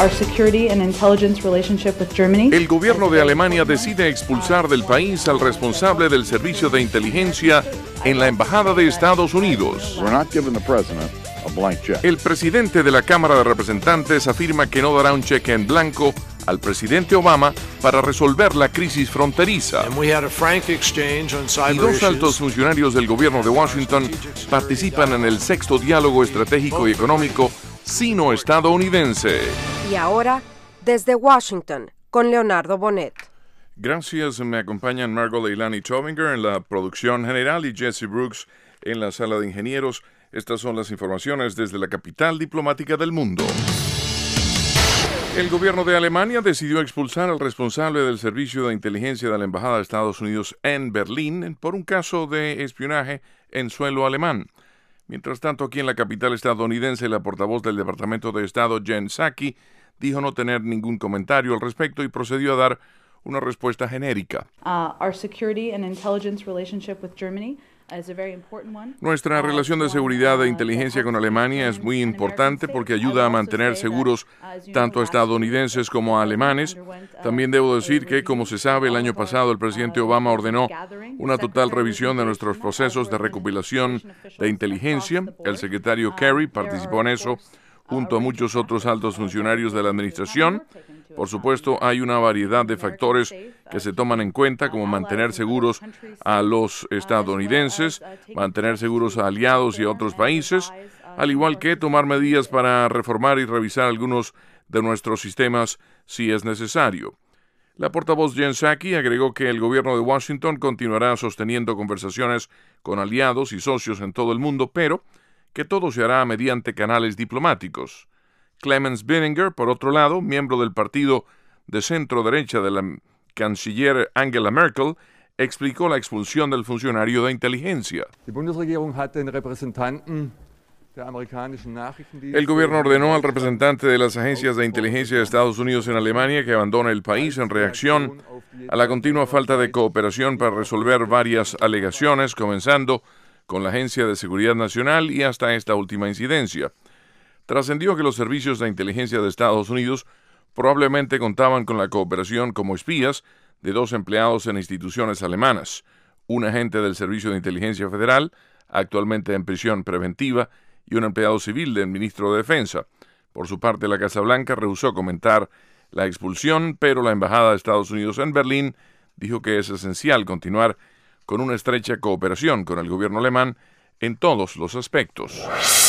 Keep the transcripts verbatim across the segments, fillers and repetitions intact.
our security and intelligence relationship with Germany. El gobierno de Alemania decide expulsar del país al responsable del servicio de inteligencia en la embajada de Estados Unidos. We're not giving the president a blank check. El presidente de la Cámara de Representantes afirma que no dará un cheque en blanco al presidente Obama para resolver la crisis fronteriza. And we had a frank exchange on Y cyber dos issues. altos funcionarios del gobierno de Washington participan en el sexto diálogo estratégico y económico sino-estadounidense. Y ahora, desde Washington, con Leonardo Bonet. Gracias, me acompañan Margot Leilani Tovinger en la producción general y Jesse Brooks en la sala de ingenieros. Estas son las informaciones desde la capital diplomática del mundo. El gobierno de Alemania decidió expulsar al responsable del servicio de inteligencia de la Embajada de Estados Unidos en Berlín por un caso de espionaje en suelo alemán. Mientras tanto, aquí en la capital estadounidense, la portavoz del Departamento de Estado, Jen Psaki, dijo no tener ningún comentario al respecto y procedió a dar una respuesta genérica. Uh, our security and intelligence relationship with Germany is a very important one. Nuestra Uh, relación de one, seguridad e uh, inteligencia that con helps Alemania es American muy and importante American porque state. ayuda I a will also mantener say that, seguros as you tanto know, a estadounidenses como a alemanes. También debo decir que, como se sabe, el año pasado el presidente Obama ordenó una total revisión de nuestros procesos de recopilación de inteligencia. El secretario Kerry participó en eso junto a muchos otros altos funcionarios de la administración. Por supuesto, hay una variedad de factores que se toman en cuenta, como mantener seguros a los estadounidenses, mantener seguros a aliados y a otros países, al igual que tomar medidas para reformar y revisar algunos de nuestros sistemas si es necesario. La portavoz Jen Psaki agregó que el gobierno de Washington continuará sosteniendo conversaciones con aliados y socios en todo el mundo, pero que todo se hará mediante canales diplomáticos. Clemens Binninger, por otro lado, miembro del partido de centro-derecha de la canciller Angela Merkel, explicó la expulsión del funcionario de inteligencia. Die Bundesregierung hat den Repräsentanten der amerikanischen Nachrichtendienste. El gobierno ordenó al representante de las agencias de inteligencia de Estados Unidos en Alemania que abandone el país en reacción a la continua falta de cooperación para resolver varias alegaciones, comenzando con la Agencia de Seguridad Nacional y hasta esta última incidencia. Trascendió que los servicios de inteligencia de Estados Unidos probablemente contaban con la cooperación como espías de dos empleados en instituciones alemanas, un agente del Servicio de Inteligencia Federal, actualmente en prisión preventiva, y un empleado civil del ministro de Defensa. Por su parte, la Casa Blanca rehusó comentar la expulsión, pero la Embajada de Estados Unidos en Berlín dijo que es esencial continuar con una estrecha cooperación con el gobierno alemán en todos los aspectos.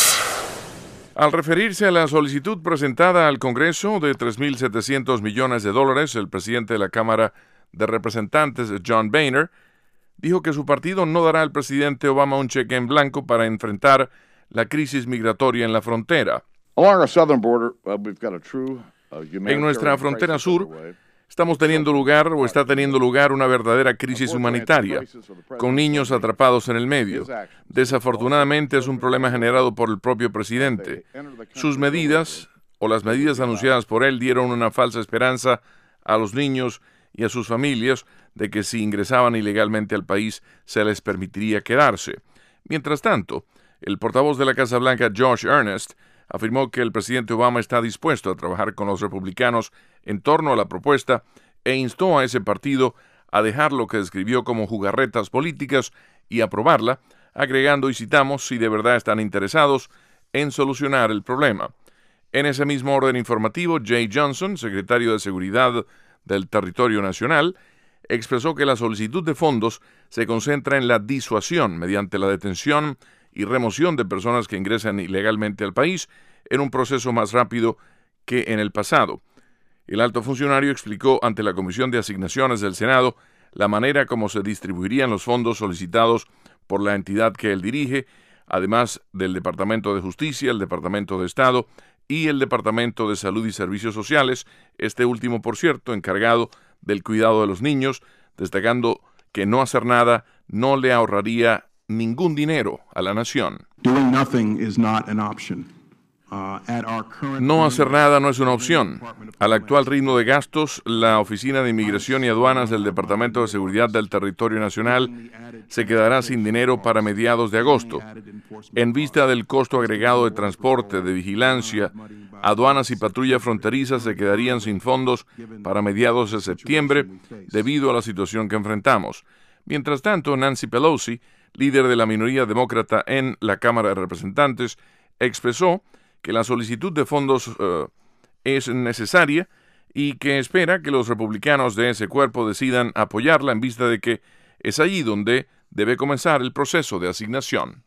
Al referirse a la solicitud presentada al Congreso de tres mil setecientos millones de dólares, el presidente de la Cámara de Representantes, John Boehner, dijo que su partido no dará al presidente Obama un cheque en blanco para enfrentar la crisis migratoria en la frontera. Along our southern border, uh, we've got a true uh, humanitarian En nuestra frontera crisis sur, underway. estamos teniendo lugar o está teniendo lugar una verdadera crisis humanitaria, con niños atrapados en el medio. Desafortunadamente es un problema generado por el propio presidente. Sus medidas, o las medidas anunciadas por él, dieron una falsa esperanza a los niños y a sus familias de que si ingresaban ilegalmente al país se les permitiría quedarse. Mientras tanto, el portavoz de la Casa Blanca, Josh Earnest, afirmó que el presidente Obama está dispuesto a trabajar con los republicanos en torno a la propuesta e instó a ese partido a dejar lo que describió como jugarretas políticas y aprobarla, agregando, y citamos, si de verdad están interesados en solucionar el problema. En ese mismo orden informativo, Jay Johnson, secretario de Seguridad del Territorio Nacional, expresó que la solicitud de fondos se concentra en la disuasión mediante la detención y remoción de personas que ingresan ilegalmente al país en un proceso más rápido que en el pasado. El alto funcionario explicó ante la Comisión de Asignaciones del Senado la manera como se distribuirían los fondos solicitados por la entidad que él dirige, además del Departamento de Justicia, el Departamento de Estado y el Departamento de Salud y Servicios Sociales, este último, por cierto, encargado del cuidado de los niños, destacando que no hacer nada no le ahorraría ningún dinero a la nación. Doing nothing is not an option. No hacer nada no es una opción. Al actual ritmo de gastos, la Oficina de Inmigración y Aduanas del Departamento de Seguridad del Territorio Nacional se quedará sin dinero para mediados de agosto. En vista del costo agregado de transporte, de vigilancia, aduanas y patrulla fronteriza se quedarían sin fondos para mediados de septiembre debido a la situación que enfrentamos. Mientras tanto, Nancy Pelosi, líder de la minoría demócrata en la Cámara de Representantes, expresó que la solicitud de fondos uh, es necesaria y que espera que los republicanos de ese cuerpo decidan apoyarla en vista de que es allí donde debe comenzar el proceso de asignación.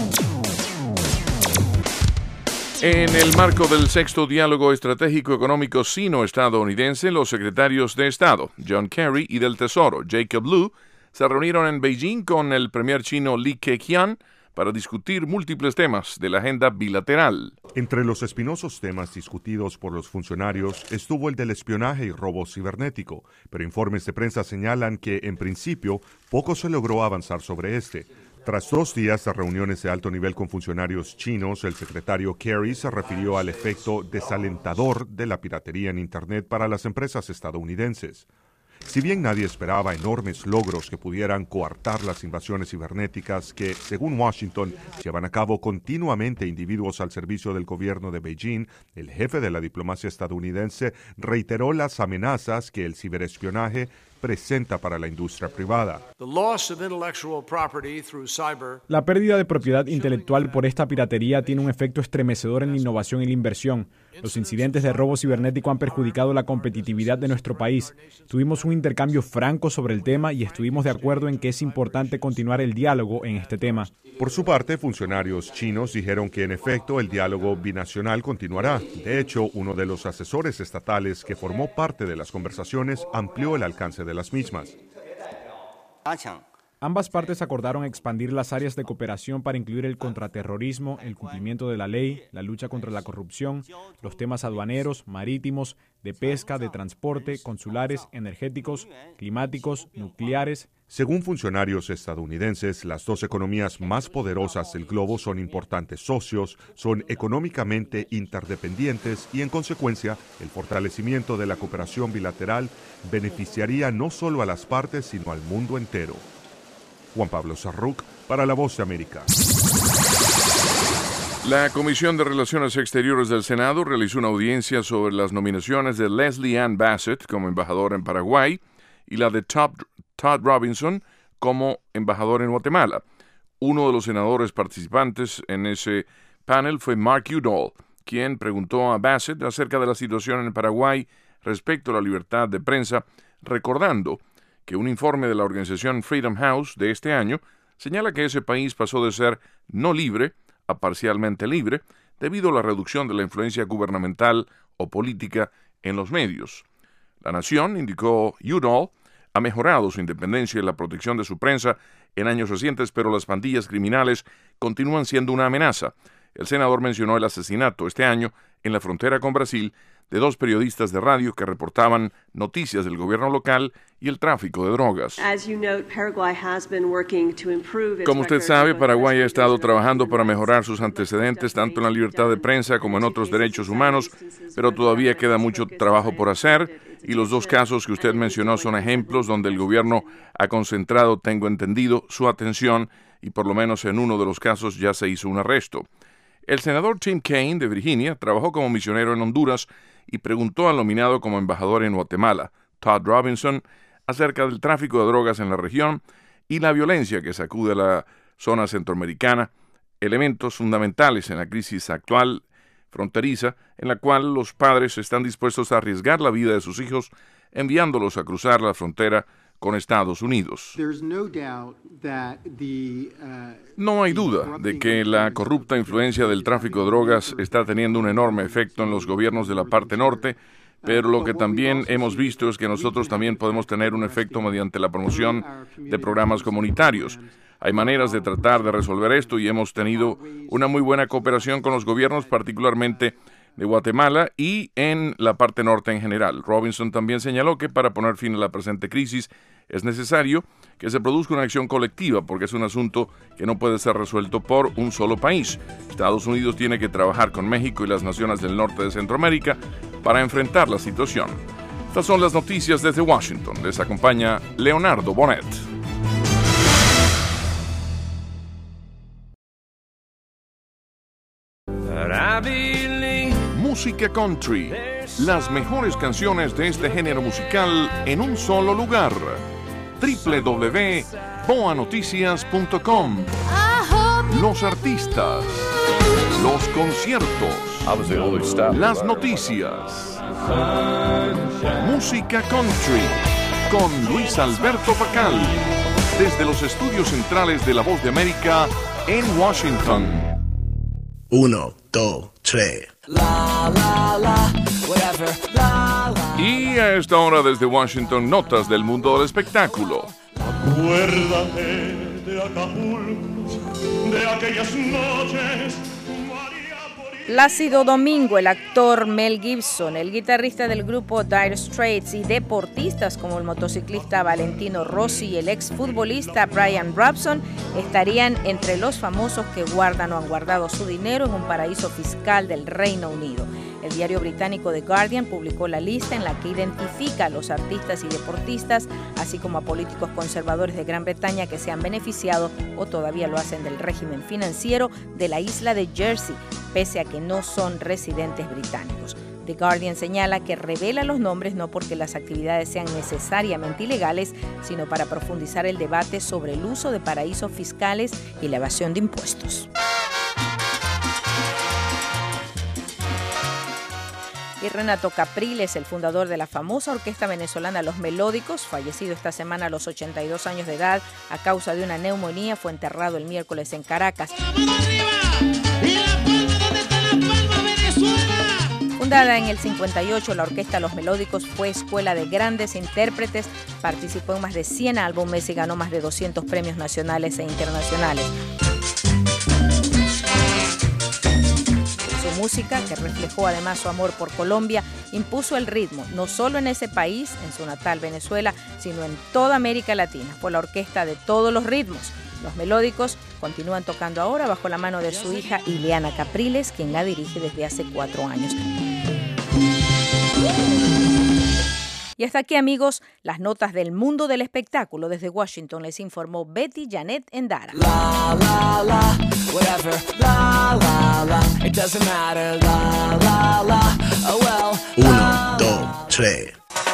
En el marco del sexto diálogo estratégico económico sino-estadounidense, los secretarios de Estado, John Kerry, y del Tesoro, Jacob Lew, se reunieron en Beijing con el premier chino Li Keqiang para discutir múltiples temas de la agenda bilateral. Entre los espinosos temas discutidos por los funcionarios estuvo el del espionaje y robo cibernético, pero informes de prensa señalan que, en principio, poco se logró avanzar sobre este. Tras dos días de reuniones de alto nivel con funcionarios chinos, el secretario Kerry se refirió al efecto desalentador de la piratería en Internet para las empresas estadounidenses. Si bien nadie esperaba enormes logros que pudieran coartar las invasiones cibernéticas que, según Washington, llevan a cabo continuamente individuos al servicio del gobierno de Beijing, el jefe de la diplomacia estadounidense reiteró las amenazas que el ciberespionaje presenta para la industria privada. La pérdida de propiedad intelectual por esta piratería tiene un efecto estremecedor en la innovación y la inversión. Los incidentes de robo cibernético han perjudicado la competitividad de nuestro país. Tuvimos un intercambio franco sobre el tema y estuvimos de acuerdo en que es importante continuar el diálogo en este tema. Por su parte, funcionarios chinos dijeron que en efecto el diálogo binacional continuará. De hecho, uno de los asesores estatales que formó parte de las conversaciones amplió el alcance de las mismas. Ambas partes acordaron expandir las áreas de cooperación para incluir el contraterrorismo, el cumplimiento de la ley, la lucha contra la corrupción, los temas aduaneros, marítimos, de pesca, de transporte, consulares, energéticos, climáticos, nucleares. Según funcionarios estadounidenses, las dos economías más poderosas del globo son importantes socios, son económicamente interdependientes y, en consecuencia, el fortalecimiento de la cooperación bilateral beneficiaría no solo a las partes, sino al mundo entero. Juan Pablo Sarruc, para La Voz de América. La Comisión de Relaciones Exteriores del Senado realizó una audiencia sobre las nominaciones de Leslie Ann Bassett como embajadora en Paraguay y la de Todd, Todd Robinson como embajador en Guatemala. Uno de los senadores participantes en ese panel fue Mark Udall, quien preguntó a Bassett acerca de la situación en Paraguay respecto a la libertad de prensa, recordando que un informe de la organización Freedom House de este año señala que ese país pasó de ser no libre a parcialmente libre debido a la reducción de la influencia gubernamental o política en los medios. La nación, indicó Udall, ha mejorado su independencia y la protección de su prensa en años recientes, pero las pandillas criminales continúan siendo una amenaza. El senador mencionó el asesinato este año en la frontera con Brasil de dos periodistas de radio que reportaban noticias del gobierno local y el tráfico de drogas. Como usted sabe, Paraguay ha estado trabajando para mejorar sus antecedentes tanto en la libertad de prensa como en otros derechos humanos, pero todavía queda mucho trabajo por hacer y los dos casos que usted mencionó son ejemplos donde el gobierno ha concentrado, tengo entendido, su atención y por lo menos en uno de los casos ya se hizo un arresto. El senador Tim Kaine, de Virginia, trabajó como misionero en Honduras y preguntó al nominado como embajador en Guatemala, Todd Robinson, acerca del tráfico de drogas en la región y la violencia que sacude a la zona centroamericana, elementos fundamentales en la crisis actual fronteriza, en la cual los padres están dispuestos a arriesgar la vida de sus hijos enviándolos a cruzar la frontera con Estados Unidos. No hay duda de que la corrupta influencia del tráfico de drogas está teniendo un enorme efecto en los gobiernos de la parte norte, pero lo que también hemos visto es que nosotros también podemos tener un efecto mediante la promoción de programas comunitarios. Hay maneras de tratar de resolver esto y hemos tenido una muy buena cooperación con los gobiernos, particularmente de Guatemala y en la parte norte en general. Robinson también señaló que para poner fin a la presente crisis es necesario que se produzca una acción colectiva porque es un asunto que no puede ser resuelto por un solo país. Estados Unidos tiene que trabajar con México y las naciones del norte de Centroamérica para enfrentar la situación. Estas son las noticias desde Washington. Les acompaña Leonardo Bonet. Música country. Las mejores canciones de este género musical en un solo lugar. doble u doble u doble u punto boa noticias punto com. Los artistas, los conciertos, las noticias. Música country con Luis Alberto Pacal desde los estudios centrales de La Voz de América en Washington. Uno, dos, tres. La, la, la, whatever, la, la. Y a esta hora desde Washington, notas del mundo del espectáculo. Acuérdate de Acapulco, de aquellas noches. Plácido Domingo, el actor Mel Gibson, el guitarrista del grupo Dire Straits y deportistas como el motociclista Valentino Rossi y el exfutbolista Brian Robson estarían entre los famosos que guardan o han guardado su dinero en un paraíso fiscal del Reino Unido. El diario británico The Guardian publicó la lista en la que identifica a los artistas y deportistas, así como a políticos conservadores de Gran Bretaña que se han beneficiado o todavía lo hacen del régimen financiero de la isla de Jersey, pese a que no son residentes británicos. The Guardian señala que revela los nombres no porque las actividades sean necesariamente ilegales, sino para profundizar el debate sobre el uso de paraísos fiscales y la evasión de impuestos. Y Renato Capriles, el fundador de la famosa orquesta venezolana Los Melódicos, fallecido esta semana a los ochenta y dos años de edad a causa de una neumonía, fue enterrado el miércoles en Caracas. Fundada en el cincuenta y ocho, la orquesta Los Melódicos fue escuela de grandes intérpretes, participó en más de cien álbumes y ganó más de doscientos premios nacionales e internacionales. Su música, que reflejó además su amor por Colombia, impuso el ritmo, no solo en ese país, en su natal Venezuela, sino en toda América Latina. Fue la orquesta de todos los ritmos. Los Melódicos continúan tocando ahora bajo la mano de su hija Ileana Capriles, quien la dirige desde hace cuatro años. Y hasta aquí, amigos, las notas del mundo del espectáculo. Desde Washington les informó Betty Janet Endara. La, la, la, whatever, la, la, la, it doesn't matter, la, la, la, oh well. Uno, dos, tres.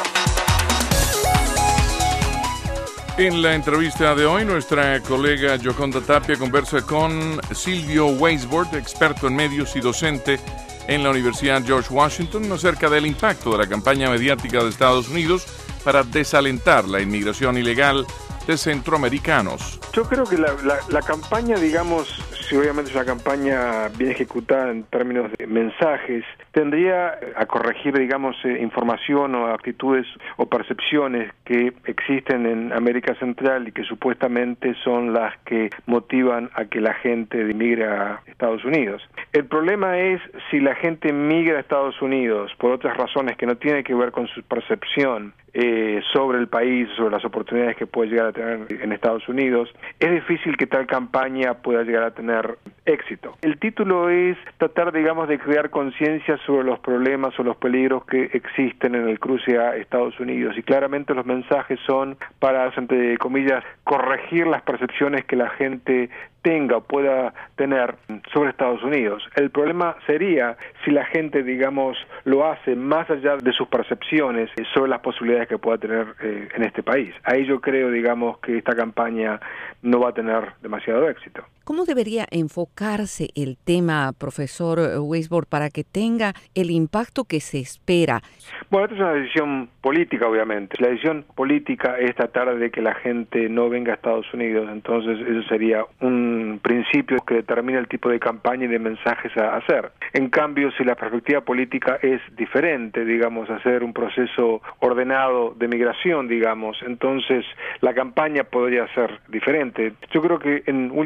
En la entrevista de hoy, nuestra colega Yoconda Tapia conversa con Silvio Weisbord, experto en medios y docente en la Universidad George Washington, acerca del impacto de la campaña mediática de Estados Unidos para desalentar la inmigración ilegal de centroamericanos. Yo creo que la, la, la campaña, digamos, si obviamente es una campaña bien ejecutada en términos de mensajes, tendría a corregir, digamos, eh, información o actitudes o percepciones que existen en América Central y que supuestamente son las que motivan a que la gente migre a Estados Unidos. El problema es si la gente migra a Estados Unidos por otras razones que no tienen que ver con su percepción eh, sobre el país, sobre las oportunidades que puede llegar a tener en Estados Unidos, es difícil que tal campaña pueda llegar a tener éxito. El título es tratar, digamos, de crear conciencia sobre los problemas o los peligros que existen en el cruce a Estados Unidos, y claramente los mensajes son para, entre comillas, corregir las percepciones que la gente tenga o pueda tener sobre Estados Unidos. El problema sería si la gente, digamos, lo hace más allá de sus percepciones sobre las posibilidades que pueda tener eh, en este país. Ahí yo creo, digamos, que esta campaña no va a tener demasiado éxito. ¿Cómo debería enfocarse el tema, profesor Weisbord, para que tenga el impacto que se espera? Bueno, esta es una decisión política, obviamente. La decisión política es tratar de que la gente no venga a Estados Unidos. Entonces, eso sería un principio que determina el tipo de campaña y de mensajes a hacer. En cambio, si la perspectiva política es diferente, digamos, hacer un proceso ordenado de migración, digamos, entonces la campaña podría ser diferente. Yo creo que en última instancia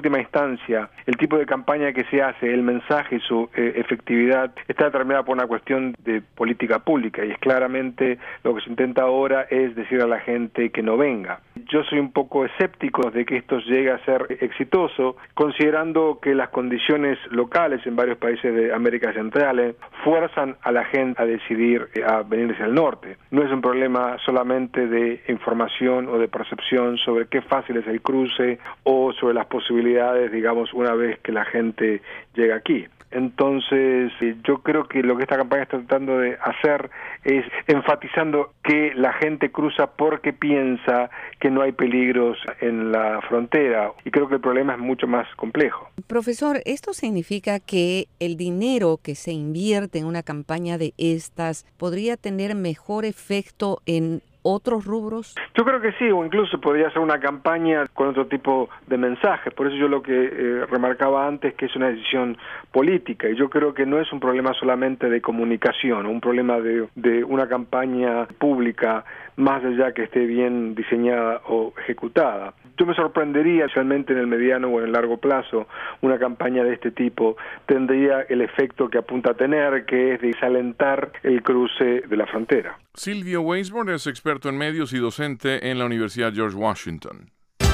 importancia, el tipo de campaña que se hace, el mensaje y su eh, efectividad está determinada por una cuestión de política pública, y es claramente lo que se intenta ahora es decir a la gente que no venga. Yo soy un poco escéptico de que esto llegue a ser exitoso, considerando que las condiciones locales en varios países de América Central eh, fuerzan a la gente a decidir eh, a venirse al norte. No es un problema solamente de información o de percepción sobre qué fácil es el cruce o sobre las posibilidades, digamos, una vez que la gente llega aquí. Entonces, yo creo que lo que esta campaña está tratando de hacer es enfatizando que la gente cruza porque piensa que no hay peligros en la frontera, y creo que el problema es mucho más complejo. Profesor, ¿esto significa que el dinero que se invierte en una campaña de estas podría tener mejor efecto en otros rubros? Yo creo que sí, o incluso podría ser una campaña con otro tipo de mensajes. Por eso yo lo que eh, remarcaba antes, que es una decisión política, y yo creo que no es un problema solamente de comunicación, un problema de, de una campaña pública, más allá que esté bien diseñada o ejecutada. Yo me sorprendería, especialmente en el mediano o en el largo plazo, una campaña de este tipo tendría el efecto que apunta a tener, que es de desalentar el cruce de la frontera. Silvio Weisborn es experto en medios y docente en la Universidad George Washington.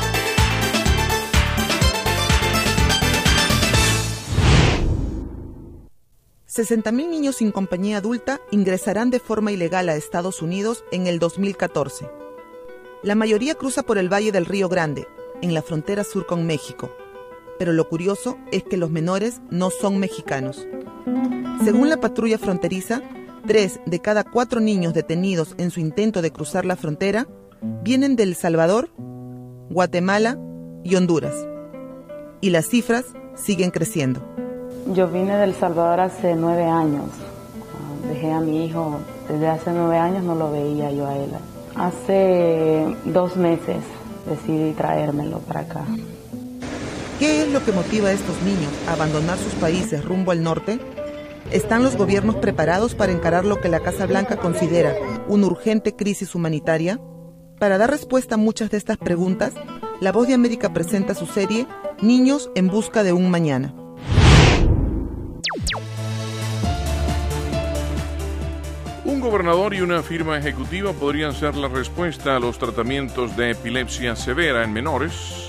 sesenta mil niños sin compañía adulta ingresarán de forma ilegal a Estados Unidos en el dos mil catorce. La mayoría cruza por el Valle del Río Grande, en la frontera sur con México. Pero lo curioso es que los menores no son mexicanos. Según la patrulla fronteriza, tres de cada cuatro niños detenidos en su intento de cruzar la frontera vienen de El Salvador, Guatemala y Honduras. Y las cifras siguen creciendo. Yo vine de El Salvador hace nueve años. Dejé a mi hijo desde hace nueve años, no lo veía yo a él. Hace dos meses decidí traérmelo para acá. ¿Qué es lo que motiva a estos niños a abandonar sus países rumbo al norte? ¿Están los gobiernos preparados para encarar lo que la Casa Blanca considera una urgente crisis humanitaria? Para dar respuesta a muchas de estas preguntas, La Voz de América presenta su serie Niños en busca de un mañana. Un gobernador y una firma ejecutiva podrían ser la respuesta a los tratamientos de epilepsia severa en menores.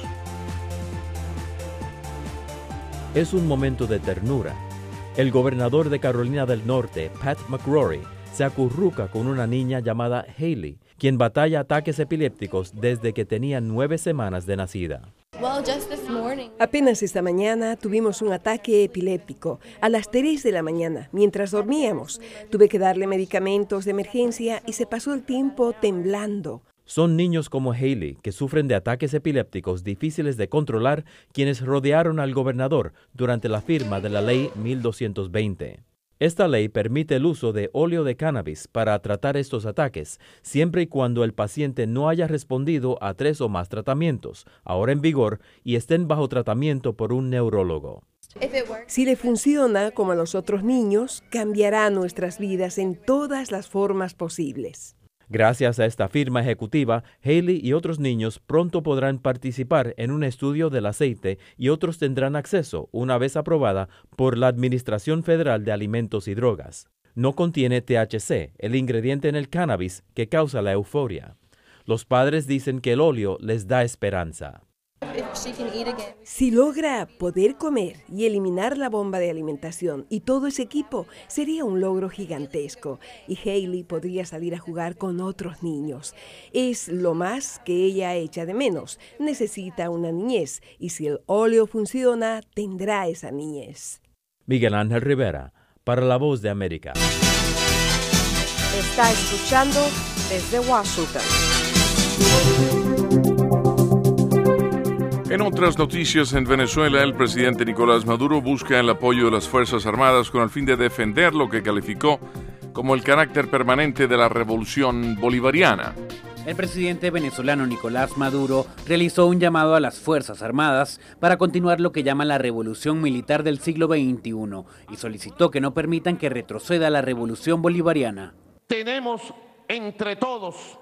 Es un momento de ternura. El gobernador de Carolina del Norte, Pat McCrory, se acurruca con una niña llamada Hailey, quien batalla ataques epilépticos desde que tenía nueve semanas de nacida. Apenas esta mañana tuvimos un ataque epiléptico a las tres de la mañana mientras dormíamos. Tuve que darle medicamentos de emergencia y se pasó el tiempo temblando. Son niños como Hailey, que sufren de ataques epilépticos difíciles de controlar, quienes rodearon al gobernador durante la firma de la Ley mil doscientos veinte. Esta ley permite el uso de óleo de cannabis para tratar estos ataques, siempre y cuando el paciente no haya respondido a tres o más tratamientos, ahora en vigor, y estén bajo tratamiento por un neurólogo. Si le funciona como a los otros niños, cambiará nuestras vidas en todas las formas posibles. Gracias a esta firma ejecutiva, Hailey y otros niños pronto podrán participar en un estudio del aceite y otros tendrán acceso, una vez aprobada, por la Administración Federal de Alimentos y Drogas. No contiene T H C, el ingrediente en el cannabis que causa la euforia. Los padres dicen que el óleo les da esperanza. Si logra poder comer y eliminar la bomba de alimentación y todo ese equipo, sería un logro gigantesco y Hailey podría salir a jugar con otros niños. Es lo más que ella echa de menos. Necesita una niñez y si el óleo funciona, tendrá esa niñez. Miguel Ángel Rivera, para La Voz de América. Está escuchando desde Washington. En otras noticias, en Venezuela, el presidente Nicolás Maduro busca el apoyo de las Fuerzas Armadas con el fin de defender lo que calificó como el carácter permanente de la revolución bolivariana. El presidente venezolano Nicolás Maduro realizó un llamado a las Fuerzas Armadas para continuar lo que llama la revolución militar del siglo veintiuno y solicitó que no permitan que retroceda la revolución bolivariana. Tenemos entre todos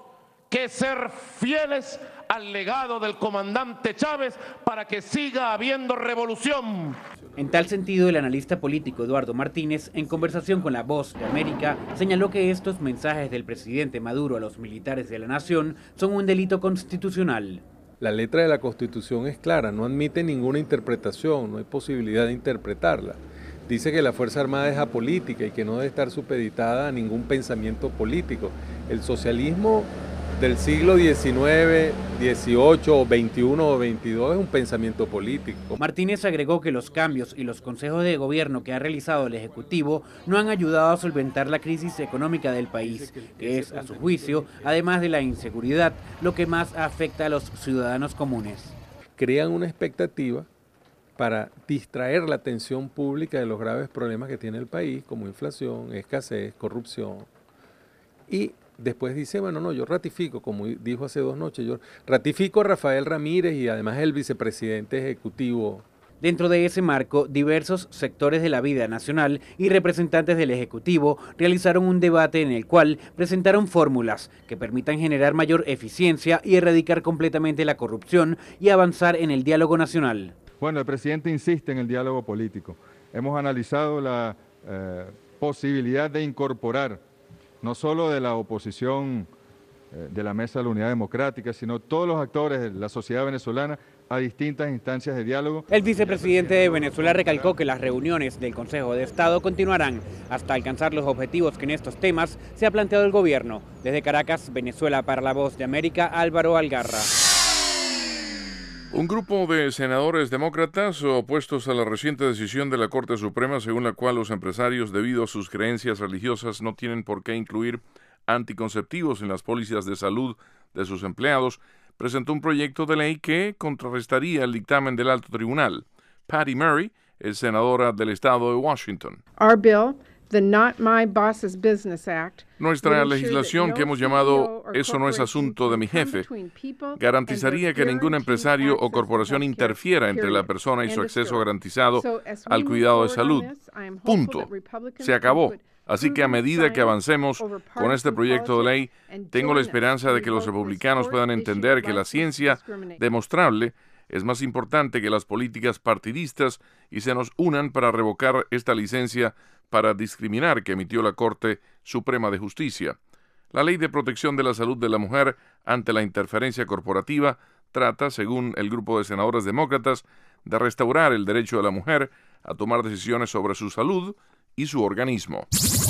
que ser fieles al legado del comandante Chávez para que siga habiendo revolución. En tal sentido, el analista político Eduardo Martínez, en conversación con La Voz de América, señaló que estos mensajes del presidente Maduro a los militares de la nación son un delito constitucional. La letra de la Constitución es clara, no admite ninguna interpretación, no hay posibilidad de interpretarla. Dice que la Fuerza Armada es apolítica y que no debe estar supeditada a ningún pensamiento político. El socialismo del siglo diecinueve, dieciocho, veintiuno o veintidós es un pensamiento político. Martínez agregó que los cambios y los consejos de gobierno que ha realizado el Ejecutivo no han ayudado a solventar la crisis económica del país, que es, a su juicio, además de la inseguridad, lo que más afecta a los ciudadanos comunes. Crean una expectativa para distraer la atención pública de los graves problemas que tiene el país, como inflación, escasez, corrupción, y después dice, bueno, no, yo ratifico, como dijo hace dos noches, yo ratifico a Rafael Ramírez y además el vicepresidente ejecutivo. Dentro de ese marco, diversos sectores de la vida nacional y representantes del Ejecutivo realizaron un debate en el cual presentaron fórmulas que permitan generar mayor eficiencia y erradicar completamente la corrupción y avanzar en el diálogo nacional. Bueno, el presidente insiste en el diálogo político. Hemos analizado la eh, posibilidad de incorporar no solo de la oposición eh, de la Mesa de la Unidad Democrática, sino todos los actores de la sociedad venezolana a distintas instancias de diálogo. El vicepresidente de Venezuela recalcó que las reuniones del Consejo de Estado continuarán hasta alcanzar los objetivos que en estos temas se ha planteado el gobierno. Desde Caracas, Venezuela, para La Voz de América, Álvaro Algarra. Un grupo de senadores demócratas opuestos a la reciente decisión de la Corte Suprema según la cual los empresarios, debido a sus creencias religiosas, no tienen por qué incluir anticonceptivos en las pólizas de salud de sus empleados, presentó un proyecto de ley que contrarrestaría el dictamen del alto tribunal. Patty Murray es senadora del estado de Washington. Our bill, the Not My Boss's Business Act, Nuestra legislación, que hemos llamado Eso no es asunto de mi jefe, garantizaría que ningún empresario o corporación interfiera entre la persona y su acceso garantizado al cuidado de salud. Punto. Se acabó. Así que a medida que avancemos con este proyecto de ley, tengo la esperanza de que los republicanos puedan entender que la ciencia demostrable es más importante que las políticas partidistas y se nos unan para revocar esta licencia para discriminar que emitió la Corte Suprema de Justicia. La Ley de Protección de la Salud de la Mujer ante la interferencia corporativa trata, según el grupo de senadores demócratas, de restaurar el derecho de la mujer a tomar decisiones sobre su salud y su organismo.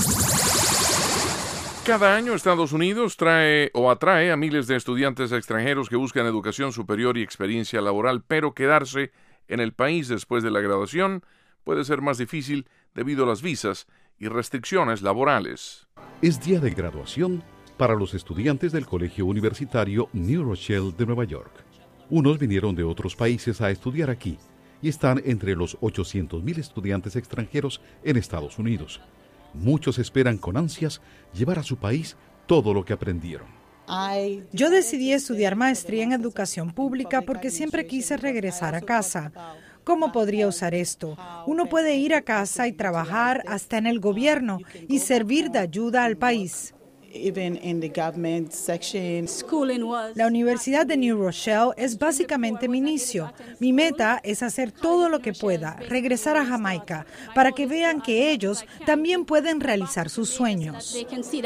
Cada año Estados Unidos trae o atrae a miles de estudiantes extranjeros que buscan educación superior y experiencia laboral, pero quedarse en el país después de la graduación puede ser más difícil debido a las visas y restricciones laborales. Es día de graduación para los estudiantes del Colegio Universitario New Rochelle de Nueva York. Unos vinieron de otros países a estudiar aquí y están entre los ochocientos mil estudiantes extranjeros en Estados Unidos. Muchos esperan con ansias llevar a su país todo lo que aprendieron. Yo decidí estudiar maestría en educación pública porque siempre quise regresar a casa. ¿Cómo podría usar esto? Uno puede ir a casa y trabajar hasta en el gobierno y servir de ayuda al país. La Universidad de New Rochelle es básicamente mi inicio. Mi meta es hacer todo lo que pueda, regresar a Jamaica, para que vean que ellos también pueden realizar sus sueños.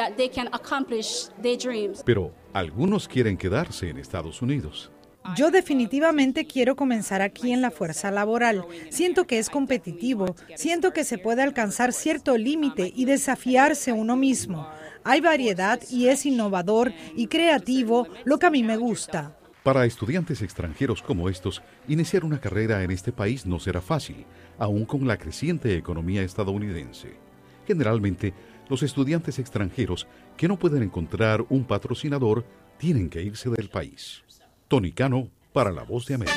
Pero algunos quieren quedarse en Estados Unidos. Yo definitivamente quiero comenzar aquí en la fuerza laboral. Siento que es competitivo, siento que se puede alcanzar cierto límite y desafiarse uno mismo. Hay variedad y es innovador y creativo, lo que a mí me gusta. Para estudiantes extranjeros como estos, iniciar una carrera en este país no será fácil, aún con la creciente economía estadounidense. Generalmente, los estudiantes extranjeros que no pueden encontrar un patrocinador tienen que irse del país. Tony Cano, para La Voz de América.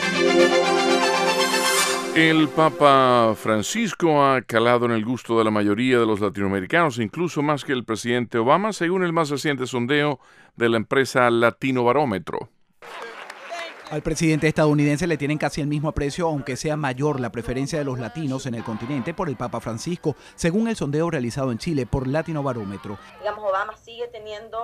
El Papa Francisco ha calado en el gusto de la mayoría de los latinoamericanos, incluso más que el presidente Obama, según el más reciente sondeo de la empresa Latino Barómetro. Al presidente estadounidense le tienen casi el mismo aprecio, aunque sea mayor la preferencia de los latinos en el continente por el Papa Francisco, según el sondeo realizado en Chile por Latino Barómetro. Digamos, Obama sigue teniendo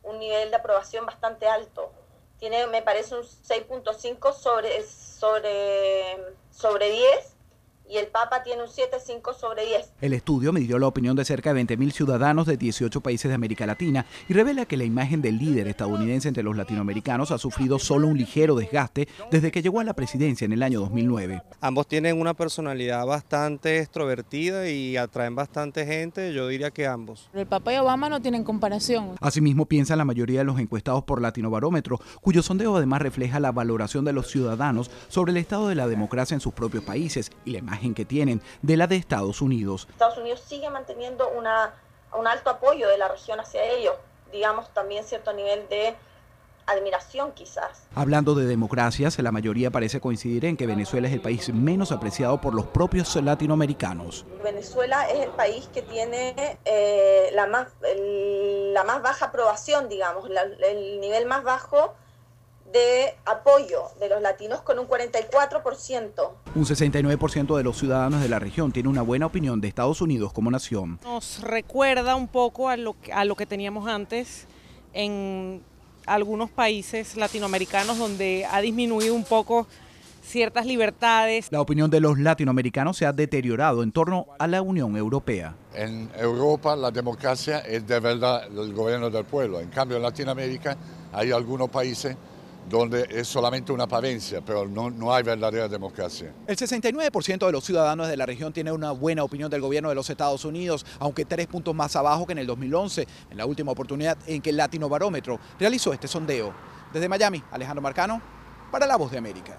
un nivel de aprobación bastante alto. Tiene, me parece, un seis punto cinco sobre, sobre, sobre diez, y el Papa tiene un siete punto cinco sobre diez. El estudio midió la opinión de cerca de veinte mil ciudadanos de dieciocho países de América Latina y revela que la imagen del líder estadounidense entre los latinoamericanos ha sufrido solo un ligero desgaste desde que llegó a la presidencia en el año dos mil nueve. Ambos tienen una personalidad bastante extrovertida y atraen bastante gente, yo diría que ambos. El Papa y Obama no tienen comparación. Asimismo piensan la mayoría de los encuestados por Latinobarómetro, cuyo sondeo además refleja la valoración de los ciudadanos sobre el estado de la democracia en sus propios países y la imagen que tienen de la de Estados Unidos. Estados Unidos sigue manteniendo una, un alto apoyo de la región hacia ellos, digamos también cierto nivel de admiración quizás. Hablando de democracias, la mayoría parece coincidir en que Venezuela es el país menos apreciado por los propios latinoamericanos. Venezuela es el país que tiene eh, la, más, el, la más baja aprobación, digamos, la, el nivel más bajo de apoyo de los latinos, con un cuarenta y cuatro por ciento. Un sesenta y nueve por ciento de los ciudadanos de la región tiene una buena opinión de Estados Unidos como nación. Nos recuerda un poco a lo que, a lo que teníamos antes en algunos países latinoamericanos, donde ha disminuido un poco ciertas libertades. La opinión de los latinoamericanos se ha deteriorado en torno a la Unión Europea. En Europa la democracia es de verdad el gobierno del pueblo. En cambio en Latinoamérica hay algunos países donde es solamente una apariencia, pero no, no hay verdadera democracia. El sesenta y nueve por ciento de los ciudadanos de la región tiene una buena opinión del gobierno de los Estados Unidos, aunque tres puntos más abajo que en el dos mil once, en la última oportunidad en que el Latinobarómetro realizó este sondeo. Desde Miami, Alejandro Marcano, para La Voz de América.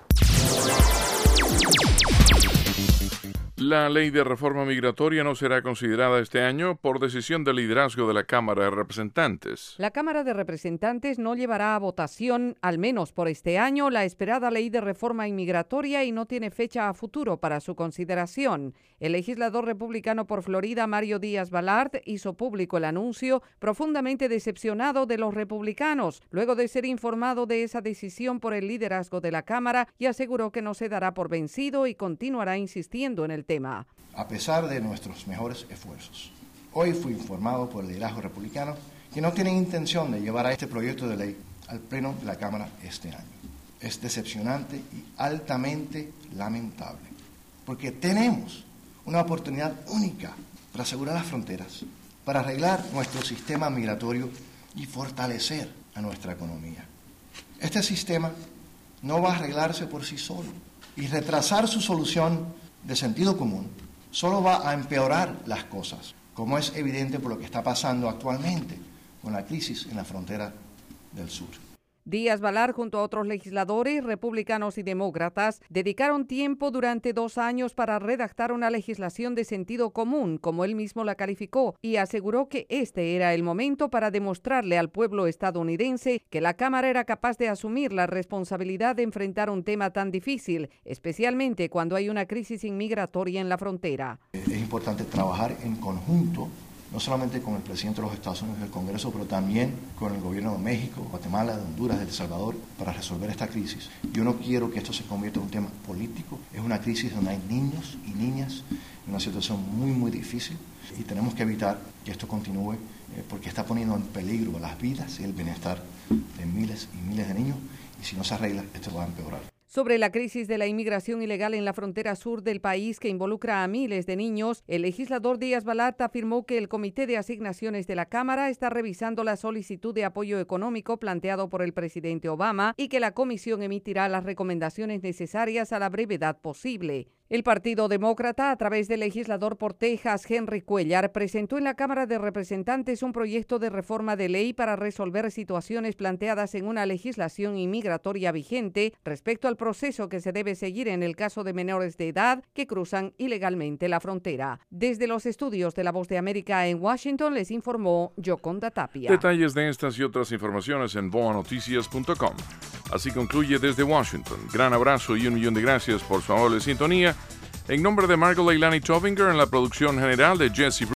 La ley de reforma migratoria no será considerada este año por decisión del liderazgo de la Cámara de Representantes. La Cámara de Representantes no llevará a votación, al menos por este año, la esperada ley de reforma inmigratoria y no tiene fecha a futuro para su consideración. El legislador republicano por Florida, Mario Díaz-Balart, hizo público el anuncio, profundamente decepcionado de los republicanos, luego de ser informado de esa decisión por el liderazgo de la Cámara, y aseguró que no se dará por vencido y continuará insistiendo en el tema. A pesar de nuestros mejores esfuerzos, hoy fui informado por el liderazgo republicano que no tienen intención de llevar a este proyecto de ley al pleno de la Cámara este año. Es decepcionante y altamente lamentable, porque tenemos una oportunidad única para asegurar las fronteras, para arreglar nuestro sistema migratorio y fortalecer a nuestra economía. Este sistema no va a arreglarse por sí solo, y retrasar su solución de sentido común solo va a empeorar las cosas, como es evidente por lo que está pasando actualmente con la crisis en la frontera del sur. Díaz-Balart, junto a otros legisladores republicanos y demócratas, dedicaron tiempo durante dos años para redactar una legislación de sentido común, como él mismo la calificó, y aseguró que este era el momento para demostrarle al pueblo estadounidense que la Cámara era capaz de asumir la responsabilidad de enfrentar un tema tan difícil, especialmente cuando hay una crisis inmigratoria en la frontera. Es importante trabajar en conjunto, no solamente con el presidente de los Estados Unidos y el Congreso, pero también con el gobierno de México, Guatemala, de Honduras, de El Salvador, para resolver esta crisis. Yo no quiero que esto se convierta en un tema político. Es una crisis donde hay niños y niñas en una situación muy, muy difícil, y tenemos que evitar que esto continúe eh, porque está poniendo en peligro las vidas y el bienestar de miles y miles de niños, y si no se arregla, esto va a empeorar. Sobre la crisis de la inmigración ilegal en la frontera sur del país que involucra a miles de niños, el legislador Díaz-Balart afirmó que el Comité de Asignaciones de la Cámara está revisando la solicitud de apoyo económico planteado por el presidente Obama y que la comisión emitirá las recomendaciones necesarias a la brevedad posible. El Partido Demócrata, a través del legislador por Texas, Henry Cuellar, presentó en la Cámara de Representantes un proyecto de reforma de ley para resolver situaciones planteadas en una legislación inmigratoria vigente respecto al proceso que se debe seguir en el caso de menores de edad que cruzan ilegalmente la frontera. Desde los estudios de La Voz de América en Washington, les informó Yoconda Tapia. Detalles de estas y otras informaciones en boa noticias punto com. Así concluye Desde Washington. Gran abrazo y un millón de gracias por su amable sintonía. En nombre de Margot Leilani Tovinger en la producción general de Jesse